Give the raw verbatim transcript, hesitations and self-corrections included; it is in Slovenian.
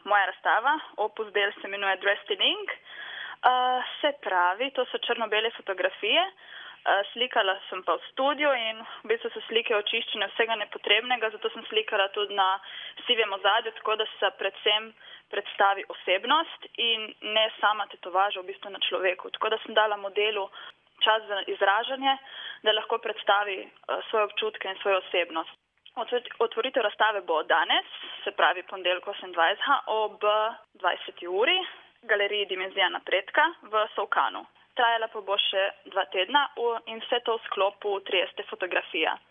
moja razstava, opus del se imenuje Dressed in Ink. Uh, se pravi, to so črno-bele fotografije. Uh, slikala sem pa v studiu in v bistvu so slike očiščene vsega nepotrebnega, zato sem slikala tudi na sivem ozadju, tako da se predvsem predstavi osebnost in ne sama tetovaža v bistvu na človeku. Tako da sem dala modelu čas za izražanje, da lahko predstavi uh, svoje občutke in svojo osebnost. Otvoritev razstave bo danes, se pravi ponedeljek osemindvajsetega ob dvajseti uri, galeriji Dimenzija napredka v Solkanu. Trajala pa bo še dva tedna in vse to v sklopu tridesete fotografije.